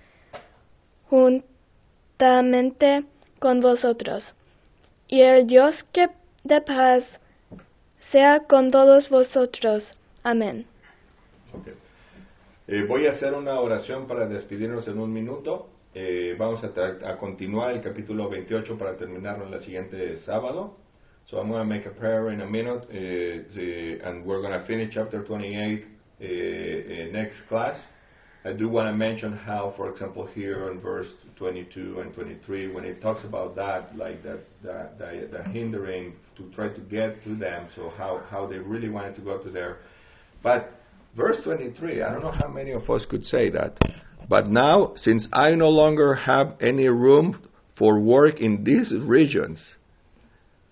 juntamente con vosotros. Y el Dios que de paz sea con todos vosotros. Amén. Okay. Eh, voy a hacer una oración para despedirnos en un minuto. Eh, vamos a, tra- a continuar el capítulo veintiocho para terminarlo en el siguiente sábado. So I'm going to make a prayer in a minute, uh, the, and we're going to finish chapter twenty-eight uh, uh, next class. I do want to mention how, for example, here in verse twenty-two and twenty-three, when it talks about that, like the, the, the, the hindering to try to get to them, so how, how they really wanted to go to there. But verse twenty-three, I don't know how many of us could say that. But now, since I no longer have any room for work in these regions,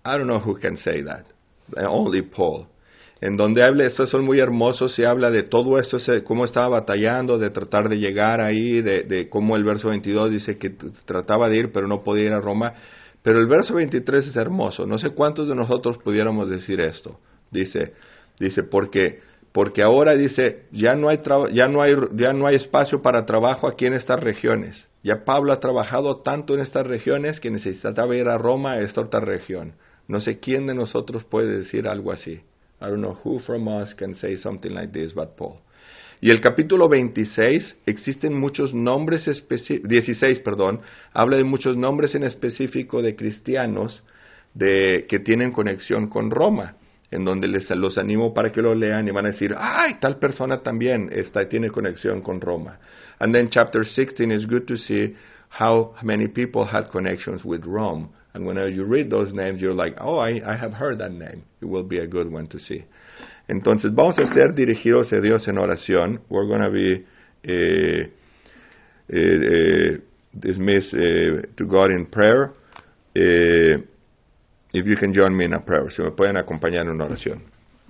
I don't know who can say that. Only Paul. En donde habla, estos son muy hermosos, se habla de todo esto, cómo estaba batallando, de tratar de llegar ahí, de, de cómo el verso veintidós dice que trataba de ir, pero no podía ir a Roma. Pero el verso veintitrés es hermoso. No sé cuántos de nosotros pudiéramos decir esto. Dice, dice porque, porque ahora dice, ya no hay traba, ya no hay, ya no hay espacio para trabajo aquí en estas regiones. Ya Pablo ha trabajado tanto en estas regiones que necesitaba ir a Roma, a esta otra región. No sé quién de nosotros puede decir algo así. I don't know who from us can say something like this but Paul. Y el capítulo veintiséis, existen muchos nombres específicos, dieciséis, perdón, habla de muchos nombres en específico de cristianos de, que tienen conexión con Roma, en donde les los animo para que lo lean y van a decir, ay, tal persona también está, tiene conexión con Roma. And then chapter sixteen is good to see how many people had connections with Rome. And whenever you read those names, you're like, oh, I, I have heard that name. It will be a good one to see. Entonces, vamos a ser dirigidos a Dios en oración. We're going to be eh, eh, eh, dismissed eh, to God in prayer. Eh, if you can join me in a prayer. Si me pueden acompañar en una oración.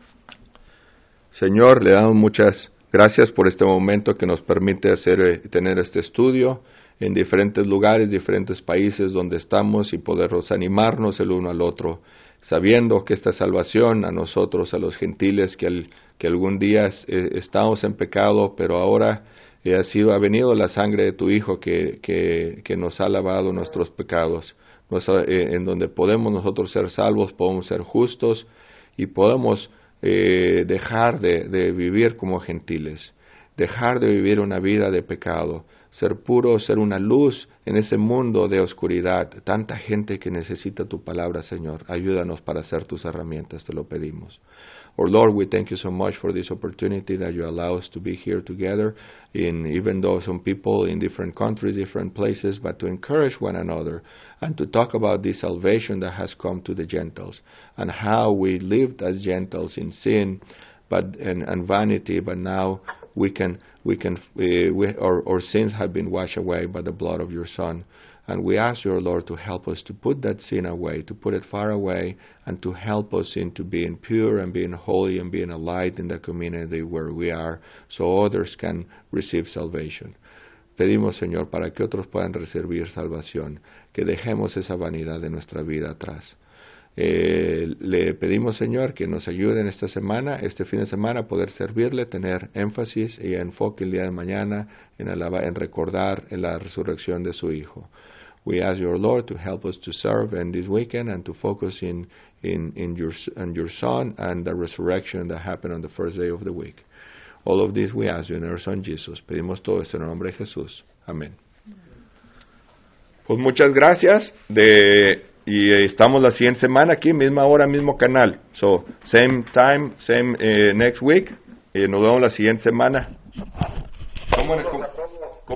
Señor, le damos muchas gracias por este momento que nos permite hacer, eh, tener este estudio en diferentes lugares, diferentes países donde estamos y podernos animarnos el uno al otro, sabiendo que esta salvación a nosotros, a los gentiles, que, el, que algún día eh, estamos en pecado, pero ahora eh, ha sido ha venido la sangre de tu Hijo que, que, que nos ha lavado nuestros pecados, nos, eh, en donde podemos nosotros ser salvos, podemos ser justos y podemos eh, dejar de, de vivir como gentiles, dejar de vivir una vida de pecado, ser puro, ser una luz en ese mundo de oscuridad. Tanta gente que necesita tu palabra, Señor. Ayúdanos para ser tus herramientas, te lo pedimos. Oh Lord, we thank you so much for this opportunity that you allow us to be here together, in, even though some people in different countries, different places, but to encourage one another and to talk about this salvation that has come to the Gentiles and how we lived as Gentiles in sin but and, and vanity, but now we can we can uh, we, our, our sins have been washed away by the blood of your Son, and we ask your Lord to help us to put that sin away, to put it far away, and to help us into being pure and being holy and being a light in the community where we are, so others can receive salvation. Pedimos, Señor, para que otros puedan recibir salvación, que dejemos esa vanidad de nuestra vida atrás. Eh, le pedimos, Señor, que nos ayude en esta semana, este fin de semana, a poder servirle, tener énfasis y enfoque el día de mañana en, alaba, en recordar en la resurrección de su Hijo. We ask your Lord to help us to serve in this weekend and to focus in, in, in, your, in your Son and the resurrection that happened on the first day of the week. All of this we ask you in our Son Jesus. Pedimos todo esto en el nombre de Jesús. Amén. Pues muchas gracias. De Y estamos la siguiente semana aquí, misma hora, mismo canal. So, same time, same uh, next week. Y nos vemos la siguiente semana. ¿Cómo, cómo?